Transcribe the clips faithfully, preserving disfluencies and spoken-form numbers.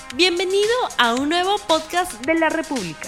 Bienvenido a un nuevo podcast de La República.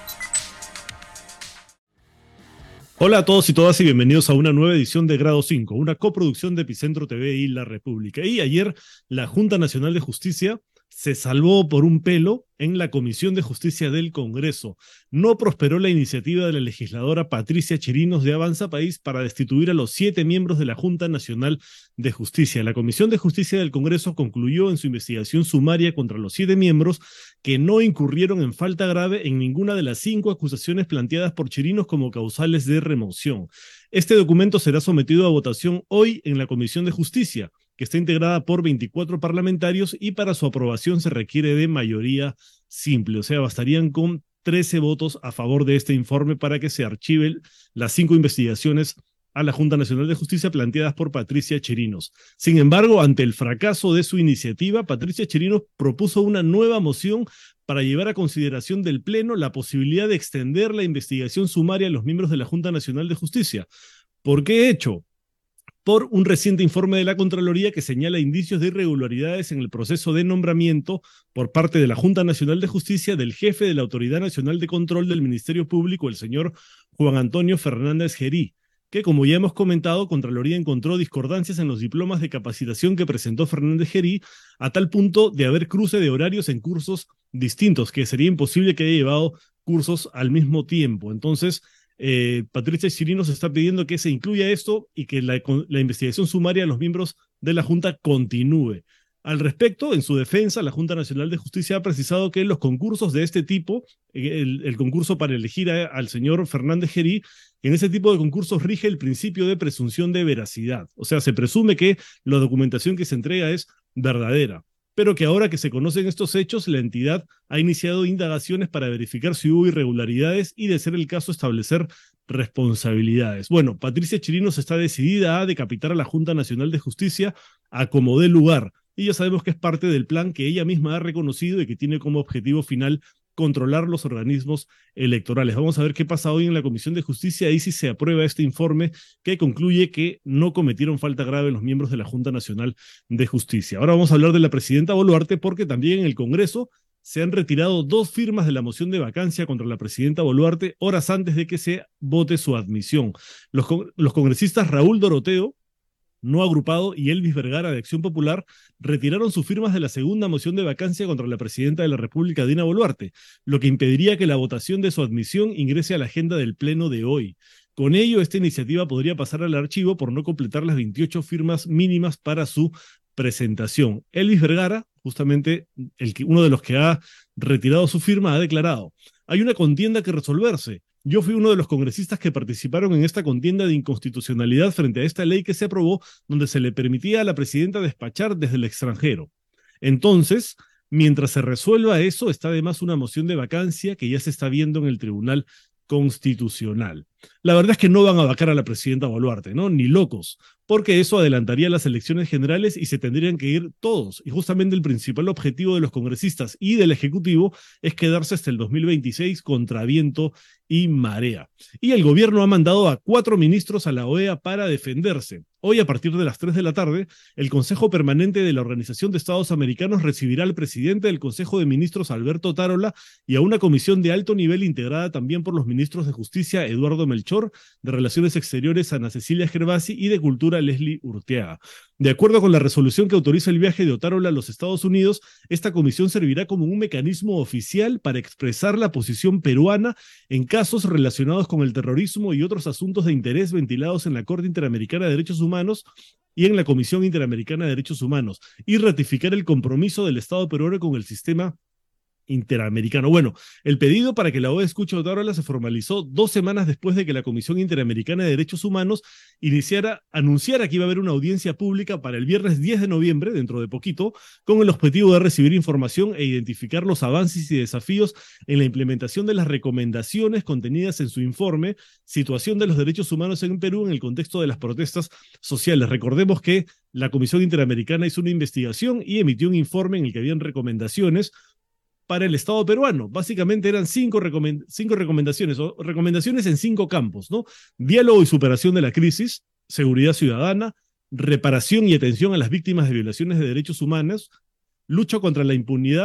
Hola a todos y todas y bienvenidos a una nueva edición de Grado cinco, una coproducción de Epicentro T V y La República. Y ayer la Junta Nacional de Justicia se salvó por un pelo en la Comisión de Justicia del Congreso. No prosperó la iniciativa de la legisladora Patricia Chirinos de Avanza País para destituir a los siete miembros de la Junta Nacional de Justicia. La Comisión de Justicia del Congreso concluyó en su investigación sumaria contra los siete miembros que no incurrieron en falta grave en ninguna de las cinco acusaciones planteadas por Chirinos como causales de remoción. Este documento será sometido a votación hoy en la Comisión de Justicia, que está integrada por veinticuatro parlamentarios y para su aprobación se requiere de mayoría simple, o sea, bastarían con trece votos a favor de este informe para que se archiven las cinco investigaciones a la Junta Nacional de Justicia planteadas por Patricia Chirinos. Sin embargo, ante el fracaso de su iniciativa, Patricia Chirinos propuso una nueva moción para llevar a consideración del Pleno la posibilidad de extender la investigación sumaria a los miembros de la Junta Nacional de Justicia. ¿Por qué hecho? Por un reciente informe de la Contraloría que señala indicios de irregularidades en el proceso de nombramiento por parte de la Junta Nacional de Justicia del jefe de la Autoridad Nacional de Control del Ministerio Público, el señor Juan Antonio Fernández Gerí, que, como ya hemos comentado, Contraloría encontró discordancias en los diplomas de capacitación que presentó Fernández Gerí, a tal punto de haber cruce de horarios en cursos distintos, que sería imposible que haya llevado cursos al mismo tiempo. Entonces, Eh, Patricia Chirinos está pidiendo que se incluya esto y que la, la investigación sumaria a los miembros de la Junta continúe. Al respecto, en su defensa, la Junta Nacional de Justicia ha precisado que los concursos de este tipo, el, el concurso para elegir a, al señor Fernández Gerí, en ese tipo de concursos rige el principio de presunción de veracidad. O sea, se presume que la documentación que se entrega es verdadera, pero que ahora que se conocen estos hechos, la entidad ha iniciado indagaciones para verificar si hubo irregularidades y, de ser el caso, establecer responsabilidades. Bueno, Patricia Chirinos está decidida a decapitar a la Junta Nacional de Justicia a como dé lugar, y ya sabemos que es parte del plan que ella misma ha reconocido y que tiene como objetivo final controlar los organismos electorales. Vamos a ver qué pasa hoy en la Comisión de Justicia y si se aprueba este informe que concluye que no cometieron falta grave los miembros de la Junta Nacional de Justicia. Ahora vamos a hablar de la presidenta Boluarte, porque también en el Congreso se han retirado dos firmas de la moción de vacancia contra la presidenta Boluarte horas antes de que se vote su admisión. Los, los congresistas Raúl Doroteo, no agrupado, y Elvis Vergara de Acción Popular retiraron sus firmas de la segunda moción de vacancia contra la presidenta de la República, Dina Boluarte, lo que impediría que la votación de su admisión ingrese a la agenda del Pleno de hoy. Con ello, esta iniciativa podría pasar al archivo por no completar las veintiocho firmas mínimas para su presentación. Elvis Vergara, justamente el que, uno de los que ha retirado su firma, ha declarado: hay una contienda que resolverse. Yo fui uno de los congresistas que participaron en esta contienda de inconstitucionalidad frente a esta ley que se aprobó, donde se le permitía a la presidenta despachar desde el extranjero. Entonces, mientras se resuelva eso, está además una moción de vacancia que ya se está viendo en el Tribunal Constitucional. La verdad es que no van a vacar a la presidenta Boluarte, ¿no? Ni locos, porque eso adelantaría las elecciones generales y se tendrían que ir todos. Y justamente el principal objetivo de los congresistas y del Ejecutivo es quedarse hasta el dos mil veintiséis contra viento y marea. Y el gobierno ha mandado a cuatro ministros a la O E A para defenderse. Hoy, a partir de las tres de la tarde, el Consejo Permanente de la Organización de Estados Americanos recibirá al presidente del Consejo de Ministros, Alberto Otárola, y a una comisión de alto nivel integrada también por los ministros de Justicia, Eduardo Melchor, de Relaciones Exteriores, Ana Cecilia Gervasi, y de Cultura, Leslie Urteaga. De acuerdo con la resolución que autoriza el viaje de Otárola a los Estados Unidos, esta comisión servirá como un mecanismo oficial para expresar la posición peruana en casos relacionados con el terrorismo y otros asuntos de interés ventilados en la Corte Interamericana de Derechos Humanos y en la Comisión Interamericana de Derechos Humanos, y ratificar el compromiso del Estado peruano con el sistema interamericano. Bueno, el pedido para que la O E A escuche a Otárola se formalizó dos semanas después de que la Comisión Interamericana de Derechos Humanos iniciara, anunciara que iba a haber una audiencia pública para el viernes diez de noviembre, dentro de poquito, con el objetivo de recibir información e identificar los avances y desafíos en la implementación de las recomendaciones contenidas en su informe Situación de los Derechos Humanos en Perú en el contexto de las protestas sociales. Recordemos que la Comisión Interamericana hizo una investigación y emitió un informe en el que habían recomendaciones para el Estado peruano. Básicamente eran cinco, recomend cinco recomendaciones, o recomendaciones en cinco campos, ¿no? Diálogo y superación de la crisis, seguridad ciudadana, reparación y atención a las víctimas de violaciones de derechos humanos, lucha contra la impunidad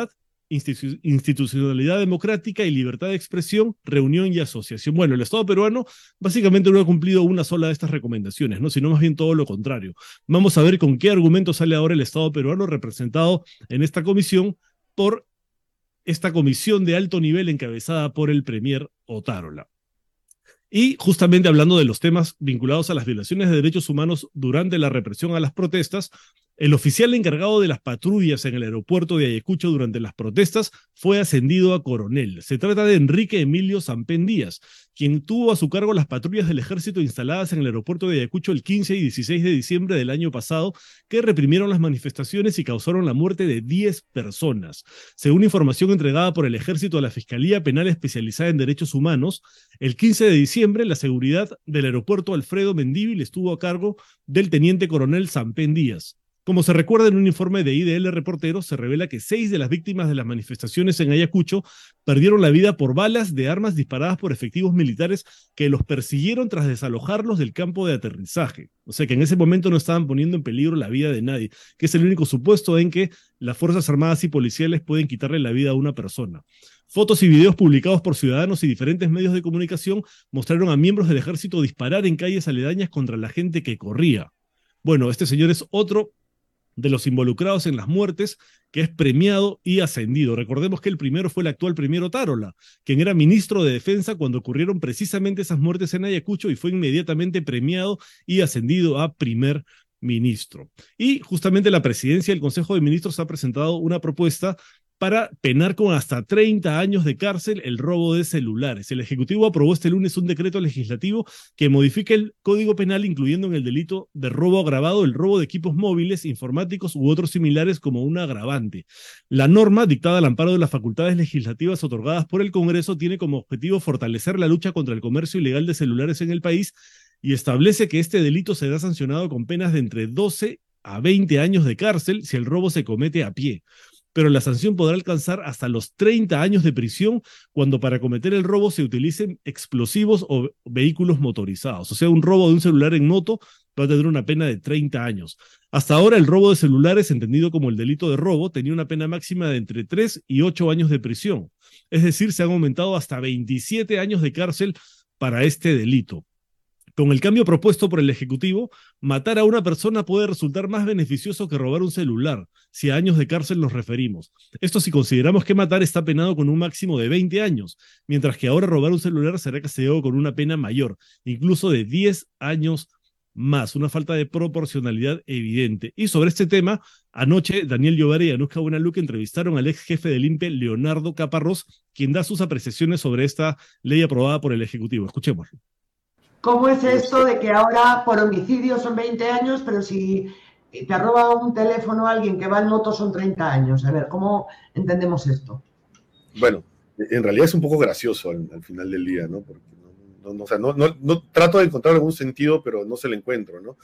institu institucionalidad democrática y libertad de expresión, reunión y asociación. Bueno, el Estado peruano básicamente no ha cumplido una sola de estas recomendaciones, ¿no? Sino más bien todo lo contrario. Vamos a ver con qué argumento sale ahora el Estado peruano representado en esta comisión por esta comisión de alto nivel encabezada por el premier Otárola. Y justamente hablando de los temas vinculados a las violaciones de derechos humanos durante la represión a las protestas, el oficial encargado de las patrullas en el aeropuerto de Ayacucho durante las protestas fue ascendido a coronel. Se trata de Enrique Emilio Sampén Díaz, quien tuvo a su cargo las patrullas del ejército instaladas en el aeropuerto de Ayacucho el quince y dieciséis de diciembre del año pasado, que reprimieron las manifestaciones y causaron la muerte de diez personas. Según información entregada por el ejército a la Fiscalía Penal Especializada en Derechos Humanos, el quince de diciembre la seguridad del aeropuerto Alfredo Mendívil estuvo a cargo del teniente coronel Sampén Díaz. Como se recuerda en un informe de I D L Reporteros, se revela que seis de las víctimas de las manifestaciones en Ayacucho perdieron la vida por balas de armas disparadas por efectivos militares que los persiguieron tras desalojarlos del campo de aterrizaje. O sea que en ese momento no estaban poniendo en peligro la vida de nadie, que es el único supuesto en que las Fuerzas Armadas y policiales pueden quitarle la vida a una persona. Fotos y videos publicados por ciudadanos y diferentes medios de comunicación mostraron a miembros del ejército disparar en calles aledañas contra la gente que corría. Bueno, este señor es otro de los involucrados en las muertes, que es premiado y ascendido. Recordemos que el primero fue el actual premier Otárola, quien era ministro de Defensa cuando ocurrieron precisamente esas muertes en Ayacucho y fue inmediatamente premiado y ascendido a primer ministro. Y justamente la presidencia del Consejo de Ministros ha presentado una propuesta para penar con hasta treinta años de cárcel el robo de celulares. El Ejecutivo aprobó este lunes un decreto legislativo que modifica el Código Penal, incluyendo en el delito de robo agravado el robo de equipos móviles, informáticos u otros similares como un agravante. La norma, dictada al amparo de las facultades legislativas otorgadas por el Congreso, tiene como objetivo fortalecer la lucha contra el comercio ilegal de celulares en el país y establece que este delito será sancionado con penas de entre doce a veinte años de cárcel si el robo se comete a pie. Pero la sanción podrá alcanzar hasta los treinta años de prisión cuando para cometer el robo se utilicen explosivos o vehículos motorizados. O sea, un robo de un celular en moto va a tener una pena de treinta años. Hasta ahora el robo de celulares, entendido como el delito de robo, tenía una pena máxima de entre tres y ocho años de prisión. Es decir, se han aumentado hasta veintisiete años de cárcel para este delito. Con el cambio propuesto por el Ejecutivo, matar a una persona puede resultar más beneficioso que robar un celular, si a años de cárcel nos referimos. Esto si consideramos que matar está penado con un máximo de veinte años, mientras que ahora robar un celular será castigado con una pena mayor, incluso de diez años más, una falta de proporcionalidad evidente. Y sobre este tema, anoche Daniel Llobera y Anuska Buenaluque entrevistaron al ex jefe del I N P E, Leonardo Caparrós, quien da sus apreciaciones sobre esta ley aprobada por el Ejecutivo. Escuchémoslo. ¿Cómo es esto de que ahora por homicidio son veinte años, pero si te roba un teléfono a alguien que va en moto son treinta años? A ver, ¿cómo entendemos esto? Bueno, en realidad es un poco gracioso al, al final del día, ¿no? Porque no, no, o sea, no, no, no trato de encontrar algún sentido, pero no se lo encuentro, ¿no?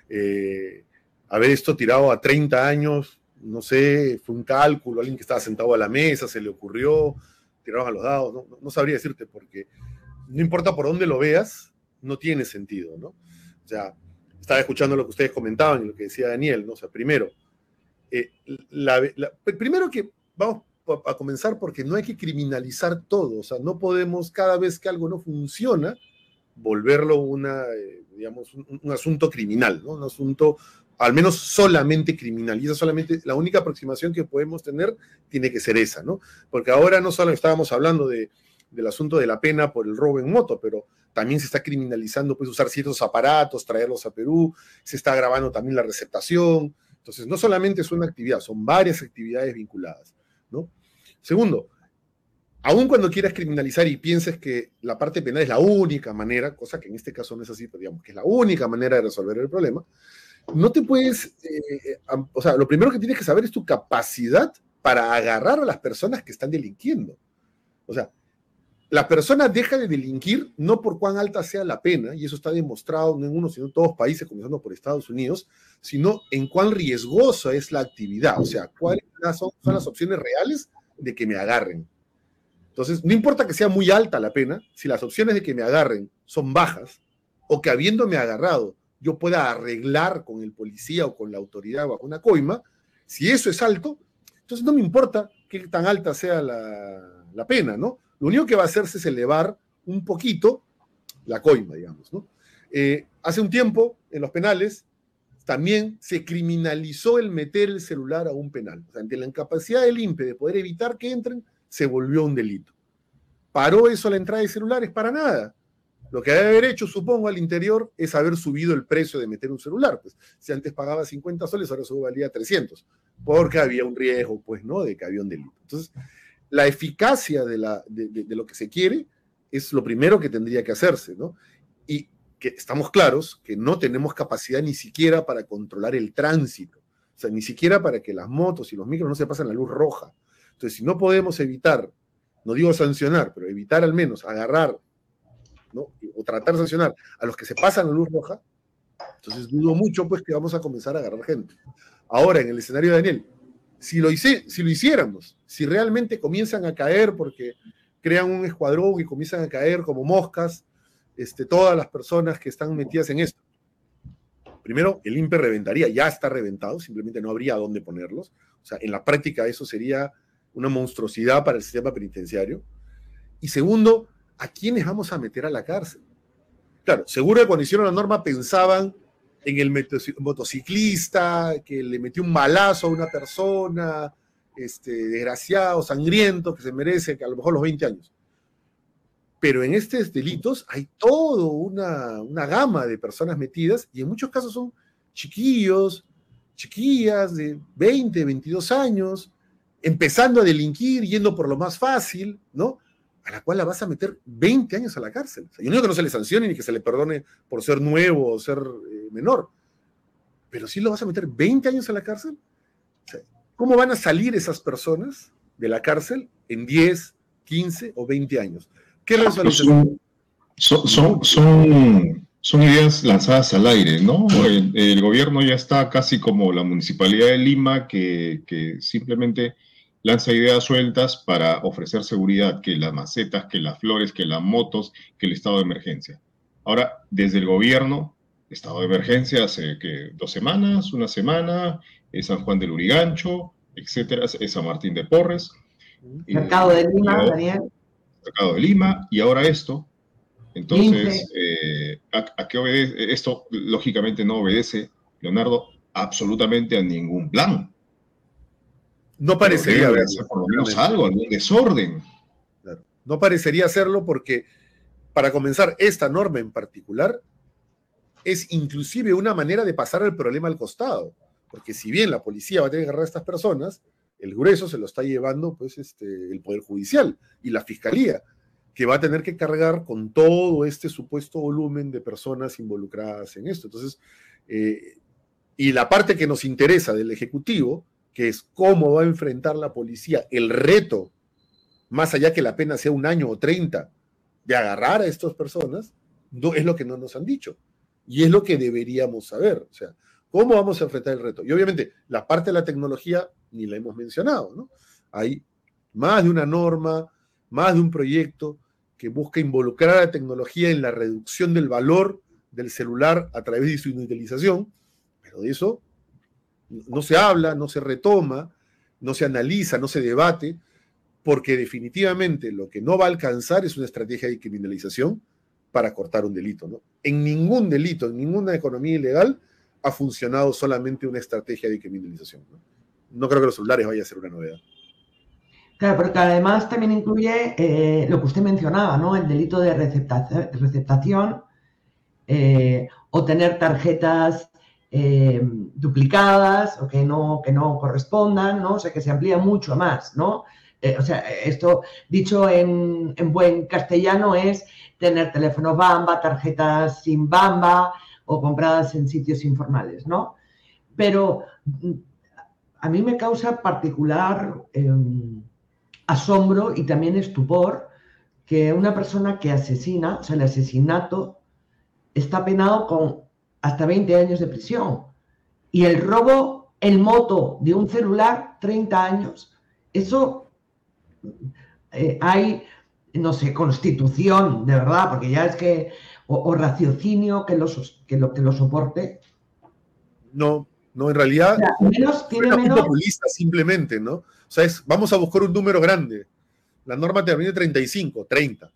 Eh, a ver, esto tirado a treinta años, no sé, fue un cálculo, alguien que estaba sentado a la mesa, se le ocurrió, tiraron a los dados, no, no, no sabría decirte, porque no importa por dónde lo veas, no tiene sentido, ¿no? O sea, estaba escuchando lo que ustedes comentaban y lo que decía Daniel, ¿no? O sea, primero, eh, la, la, primero que vamos a comenzar porque no hay que criminalizar todo, o sea, no podemos cada vez que algo no funciona volverlo una, eh, digamos, un, un asunto criminal, ¿no? Un asunto al menos solamente criminal, y esa solamente la única aproximación que podemos tener tiene que ser esa, ¿no? Porque ahora no solo estábamos hablando de, del asunto de la pena por el robo en moto, pero también se está criminalizando pues usar ciertos aparatos, traerlos a Perú, se está agravando también la receptación. Entonces, no solamente es una actividad, son varias actividades vinculadas, ¿no? Segundo, aun cuando quieras criminalizar y pienses que la parte penal es la única manera, cosa que en este caso no es así, pero digamos que es la única manera de resolver el problema, no te puedes, eh, o sea, lo primero que tienes que saber es tu capacidad para agarrar a las personas que están delinquiendo. O sea, la persona deja de delinquir no por cuán alta sea la pena, y eso está demostrado no en uno, sino en todos los países, comenzando por Estados Unidos, sino en cuán riesgosa es la actividad, o sea, cuáles son, son las opciones reales de que me agarren. Entonces, no importa que sea muy alta la pena, si las opciones de que me agarren son bajas, o que habiéndome agarrado yo pueda arreglar con el policía o con la autoridad bajo una coima, si eso es alto, entonces no me importa qué tan alta sea la, la pena, ¿no? Lo único que va a hacerse es elevar un poquito la coima, digamos, ¿no? Eh, hace un tiempo, en los penales, también se criminalizó el meter el celular a un penal. O sea, ante la incapacidad del I N P E de poder evitar que entren, se volvió un delito. ¿Paró eso la entrada de celulares? Para nada. Lo que debe haber hecho, supongo, al interior es haber subido el precio de meter un celular. Pues, si antes pagaba cincuenta soles, ahora solo valía trescientos, porque había un riesgo, pues, ¿no?, de que había un delito. Entonces, la eficacia de, la, de, de, de lo que se quiere es lo primero que tendría que hacerse, ¿no? Y que estamos claros que no tenemos capacidad ni siquiera para controlar el tránsito, o sea, ni siquiera para que las motos y los micros no se pasen la luz roja. Entonces, si no podemos evitar, no digo sancionar, pero evitar al menos agarrar, ¿no?, o tratar de sancionar a los que se pasan la luz roja, entonces dudo mucho, pues, que vamos a comenzar a agarrar gente. Ahora, en el escenario de Daniel, si lo, hice, si lo hiciéramos, si realmente comienzan a caer porque crean un escuadrón y comienzan a caer como moscas, Este, todas las personas que están metidas en esto. Primero, el I N P E reventaría, ya está reventado, simplemente no habría dónde ponerlos. O sea, en la práctica eso sería una monstruosidad para el sistema penitenciario. Y segundo, ¿a quiénes vamos a meter a la cárcel? Claro, seguro que cuando hicieron la norma pensaban en el motociclista que le metió un balazo a una persona, este, desgraciado, sangriento, que se merece que a lo mejor los veinte años. Pero en estos delitos hay toda una, una gama de personas metidas y en muchos casos son chiquillos, chiquillas de veinte, veintidós años, empezando a delinquir, yendo por lo más fácil, ¿no? A la cual la vas a meter veinte años a la cárcel. O sea, yo no digo que no se le sancione ni que se le perdone por ser nuevo o ser eh, menor, pero sí lo vas a meter veinte años a la cárcel. O sea, ¿cómo van a salir esas personas de la cárcel en diez, quince o veinte años? ¿Qué resolución? Son, son, son, son ideas lanzadas al aire, ¿no? El, el gobierno ya está casi como la Municipalidad de Lima, que, que simplemente lanza ideas sueltas para ofrecer seguridad, que las macetas, que las flores, que las motos, que el estado de emergencia. Ahora, desde el gobierno, estado de emergencia hace que dos semanas, una semana, es San Juan del Urigancho, etcétera, es San Martín de Porres. Mercado de Lima, Daniel. Mercado de Lima, y ahora esto. Entonces, eh, ¿a, ¿a qué obedece? Esto, lógicamente, no obedece, Leonardo, absolutamente a ningún plan. No parecería haber por lo menos algo, algún desorden. Claro. No parecería hacerlo porque, para comenzar, esta norma en particular es inclusive una manera de pasar el problema al costado. Porque si bien la policía va a tener que agarrar a estas personas, el grueso se lo está llevando, pues, este, el Poder Judicial y la Fiscalía, que va a tener que cargar con todo este supuesto volumen de personas involucradas en esto. Entonces, eh, y la parte que nos interesa del Ejecutivo, que es cómo va a enfrentar la policía el reto, más allá que la pena sea un año o treinta, de agarrar a estas personas, no, es lo que no nos han dicho. Y es lo que deberíamos saber. O sea, ¿cómo vamos a enfrentar el reto? Y obviamente, la parte de la tecnología ni la hemos mencionado, ¿no? Hay más de una norma, más de un proyecto que busca involucrar a la tecnología en la reducción del valor del celular a través de su inutilización, pero de eso no se habla, no se retoma, no se analiza, no se debate, porque definitivamente lo que no va a alcanzar es una estrategia de criminalización para cortar un delito, ¿no? En ningún delito, en ninguna economía ilegal ha funcionado solamente una estrategia de criminalización, ¿no? No creo que los celulares vaya a ser una novedad. Claro, porque además también incluye eh, lo que usted mencionaba, ¿no? El delito de receptación, receptación eh, o tener tarjetas eh, duplicadas o que no, que no correspondan, ¿no? O sea, que se amplía mucho más, ¿no? Eh, o sea, esto dicho en, en buen castellano es tener teléfono Bamba, tarjetas sin Bamba o compradas en sitios informales, ¿no? Pero a mí me causa particular eh, asombro y también estupor que una persona que asesina, o sea, el asesinato, está penado con hasta veinte años de prisión. Y el robo en moto de un celular, treinta años. Eso eh, hay, no sé, constitución, de verdad, porque ya es que, o, o raciocinio que lo, que, lo, que lo soporte. No, no, en realidad, o sea, menos, tiene es menos... populista simplemente, ¿no? O sea, es, vamos a buscar un número grande. La norma termina en treinta y cinco, treinta.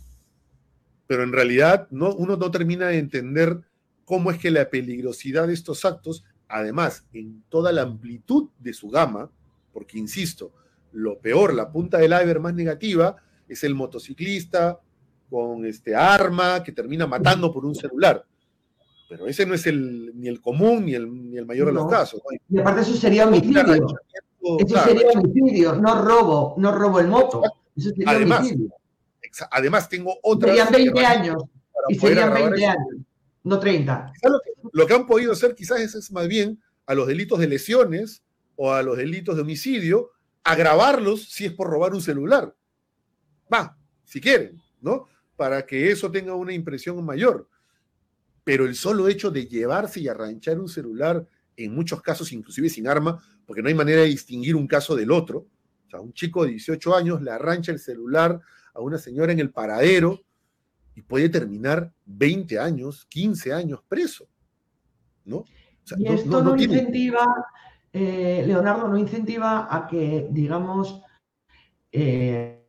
Pero en realidad no, uno no termina de entender cómo es que la peligrosidad de estos actos, además, en toda la amplitud de su gama, porque insisto, lo peor, la punta del iceberg más negativa, es el motociclista con este arma que termina matando por un celular. Pero ese no es el, ni el común ni el, ni el mayor no. de los casos. ¿No? Y aparte eso sería homicidio. Eso claro, sería homicidio, no robo, no robo el moto. Eso sería además, homicidio. Además tengo otras... Serían veinte años. Y serían veinte años, no treinta. Lo que, lo que han podido hacer quizás es, es más bien a los delitos de lesiones o a los delitos de homicidio, agravarlos si es por robar un celular. Va, si quieren, ¿no? Para que eso tenga una impresión mayor. Pero el solo hecho de llevarse y arranchar un celular, en muchos casos inclusive sin arma, porque no hay manera de distinguir un caso del otro. O sea, un chico de dieciocho años le arrancha el celular a una señora en el paradero y puede terminar veinte años, quince años preso, ¿no? O sea, y esto no, no, no tiene... incentiva, eh, Leonardo, no incentiva a que, digamos, eh,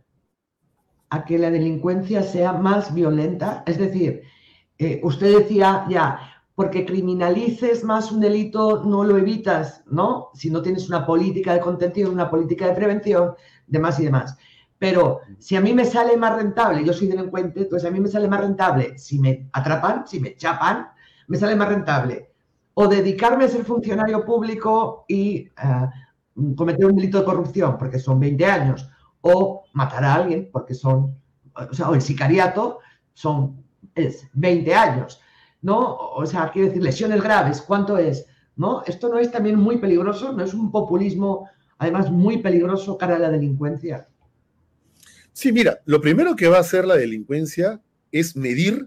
a que la delincuencia sea más violenta. Es decir, eh, usted decía ya, porque criminalices más un delito no lo evitas, ¿no? Si no tienes una política de contención, una política de prevención, demás y demás. Pero si a mí me sale más rentable, yo soy delincuente, entonces a mí me sale más rentable, si me atrapan, si me chapan, me sale más rentable. O dedicarme a ser funcionario público y uh, cometer un delito de corrupción, porque son veinte años, o matar a alguien, porque son, o sea, o el sicariato, son es veinte años, ¿no? O sea, quiero decir, lesiones graves, ¿cuánto es? ¿No? Esto no es también muy peligroso, no es un populismo, además, muy peligroso cara a la delincuencia. Sí, mira, lo primero que va a hacer la delincuencia es medir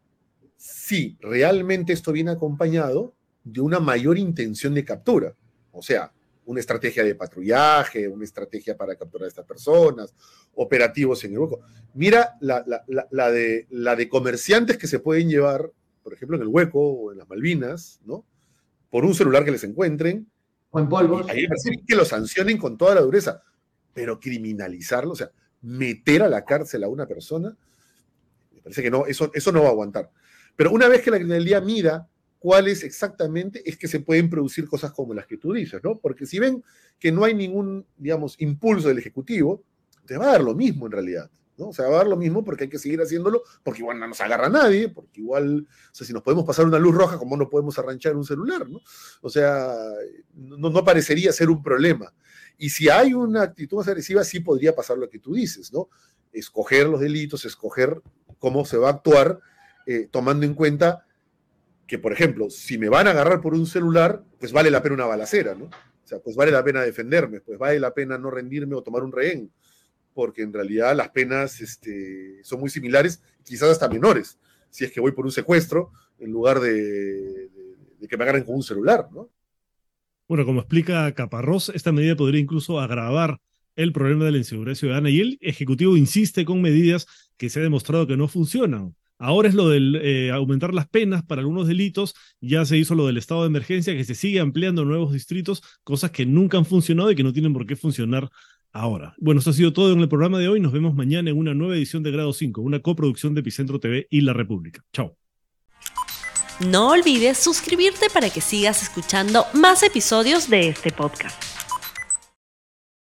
si realmente esto viene acompañado de una mayor intención de captura. O sea, una estrategia de patrullaje, una estrategia para capturar a estas personas, operativos en el hueco. Mira la, la, la, la, de, la de comerciantes que se pueden llevar, por ejemplo, en el hueco o en las Malvinas, ¿no? Por un celular que les encuentren. O en polvos. Y ahí parece que lo sancionen con toda la dureza. Pero criminalizarlo, o sea, meter a la cárcel a una persona, me parece que no, eso, eso no va a aguantar. Pero una vez que la criminalidad mida cuáles exactamente, es que se pueden producir cosas como las que tú dices, ¿no? Porque si ven que no hay ningún, digamos, impulso del Ejecutivo, te va a dar lo mismo en realidad, ¿no? O sea, va a dar lo mismo porque hay que seguir haciéndolo, porque igual no nos agarra nadie, porque igual, o sea, si nos podemos pasar una luz roja, ¿cómo no podemos arranchar un celular, ¿no? O sea, no, no parecería ser un problema. Y si hay una actitud más agresiva, sí podría pasar lo que tú dices, ¿no? Escoger los delitos, escoger cómo se va a actuar, eh, tomando en cuenta que, por ejemplo, si me van a agarrar por un celular, pues vale la pena una balacera, ¿no? O sea, pues vale la pena defenderme, pues vale la pena no rendirme o tomar un rehén, porque en realidad las penas este, son muy similares, quizás hasta menores, si es que voy por un secuestro, en lugar de, de, de que me agarren con un celular, ¿no? Bueno, como explica Caparrós, esta medida podría incluso agravar el problema de la inseguridad ciudadana, y el Ejecutivo insiste con medidas que se ha demostrado que no funcionan. Ahora es lo del eh, aumentar las penas para algunos delitos, ya se hizo lo del estado de emergencia, que se sigue ampliando nuevos distritos, cosas que nunca han funcionado y que no tienen por qué funcionar ahora. Bueno, esto ha sido todo en el programa de hoy. Nos vemos mañana en una nueva edición de Grado cinco, una coproducción de Epicentro T V y La República. Chao. No olvides suscribirte para que sigas escuchando más episodios de este podcast.